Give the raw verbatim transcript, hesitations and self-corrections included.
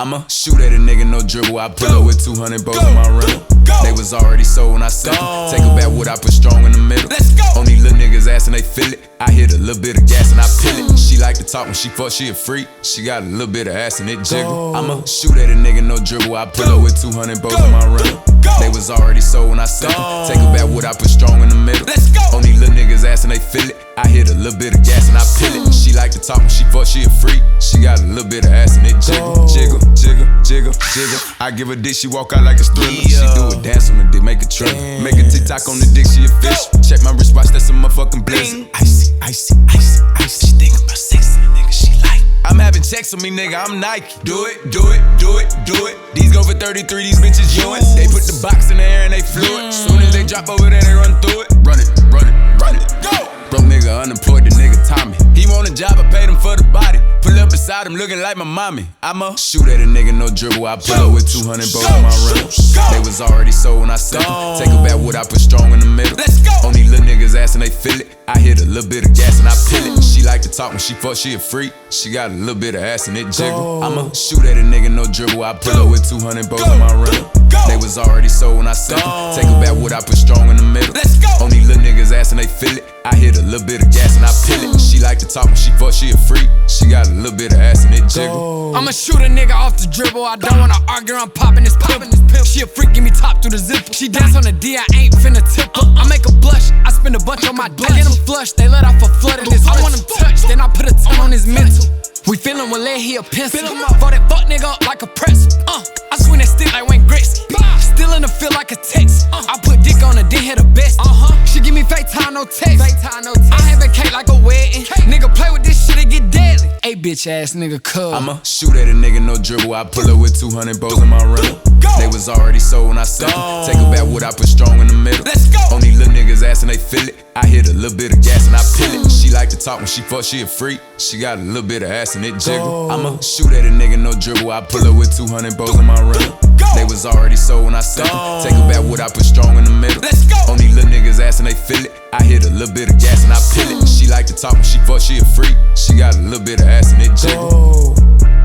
I'ma shoot at a nigga, no dribble. I pull up with two hundred bows in my rental. They was already sold when I sent them. Take a back wood, I put strong in the middle. Let's go. Only little niggas ass and they feel it. I hit a little bit of gas and I peel it. She like to talk when she fuck, she a freak. She got a little bit of ass and it jiggle. I'ma shoot at a nigga, no dribble. I pull up with two hundred bows in my rental. They was already sold when I sent them. Take a back wood, I put strong in the middle. Let's go. Only little niggas ass and they feel it. I hit a little bit of gas and I peel it. She like to talk when she fuck, she a freak. She got a little bit of ass and it jiggle. Jiggle, jiggle, jiggle, jiggle. I give her dick, she walk out like a thriller. She do a dance on the dick, make a trip. Make a TikTok on the dick, she a fish. Check my wristwatch, that's a motherfucking blizzard. Icy, icy, icy, icy. She think about sex, nigga, she like. I'm having checks on me, nigga, I'm Nike. Do it, do it, do it, do it. These go for thirty-three, these bitches yoins. They put the box in the air and they flew it. Soon as they drop over there, they run through it. Run it, run it, run it, go! Broke nigga unemployed, the nigga Tommy. He want a job, I paid him for the body. Pull up beside him looking like my mommy. I'ma shoot at a nigga, no dribble. I pull up with two hundred bows in my rental. They was already sold when I sent them. Take a back wood, I put strong in the middle. Let's go. Only little niggas ass and they feel it. I hit a little bit of gas and I peel it. She like to talk when she fuck, she a freak. She got a little bit of ass and it jiggle. I'ma shoot at a nigga, no dribble. I pull up with two hundred bows in my rental. They was already sold when I sent them. Take a back wood, I put strong in the middle. Let's go. Only little niggas ass and they feel it. I hit a little bit of gas and I peel it. She like to talk when she fuck, she a freak. She got a little bit of ass and it jiggle. I'ma shoot a nigga off the dribble. I don't wanna argue, I'm popping this pimple. She a freak, give me top through the zipper. She dance on the D, I ain't finna tip her. I make her blush, I spend a bunch on my dick. I get them flushed, they let off a flood of this. I want him touched, then I put a ton on his mental. We feelin' with lead, he a pencil. For that fuck nigga up like a press. Uh, I swing that stick like Wayne Gretzky. Still in the field like a text. Uh, I put dick on her, then hit the best. Uh-huh. She give me fake time, no text. Fake time, no text. I have a cake like a wedding. Cake. Nigga play with this shit, it get deadly. Hey bitch ass nigga, cuz I'ma shoot at a nigga, no dribble. I pull up with two hundred bows in my rental. They was already sold when I sent them. Take a back wood, I put strong in the middle. Let's go. Only little niggas ass and they feel it. I hit a little bit of gas and I peel it. She like to talk when she fuck, she a freak. She got a little bit of ass and it jiggle. I'ma shoot at a nigga, no dribble. I pull up with two hundred bows in my rental. They was already sold when I sent them. Take a back wood, I put strong in the middle. Let's go. Only little niggas ass and they feel it. I hit a little bit of gas and I peel it. She like to talk when she fuck, she a freak. She got a little bit of ass and it jiggle.